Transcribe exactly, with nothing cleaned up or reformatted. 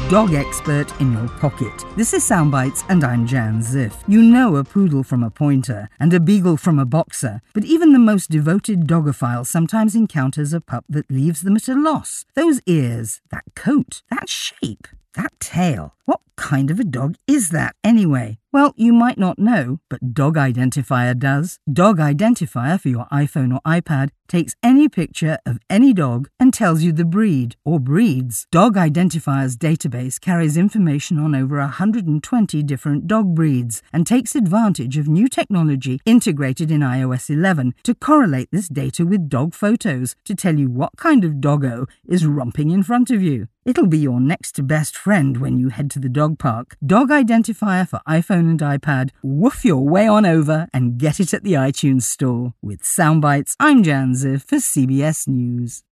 dog expert in your pocket. This is Soundbites and I'm Jan Ziff. You know a poodle from a pointer and a beagle from a boxer, but even the most devoted dogophile sometimes encounters a pup that leaves them at a loss. Those ears, that coat, that shape, that tail. What kind of a dog is that anyway? Well, you might not know, but Dog Identifier does. Dog Identifier for your iPhone or iPad takes any picture of any dog and tells you the breed or breeds. Dog Identifier's database carries information on over one hundred twenty different dog breeds and takes advantage of new technology integrated in i O S eleven to correlate this data with dog photos to tell you what kind of doggo is romping in front of you. It'll be your next best friend when you head to the dog park. Dog Identifier for iPhone and iPad. Woof your way on over and get it at the iTunes store. With Soundbites, I'm Jan Ziff for C B S News.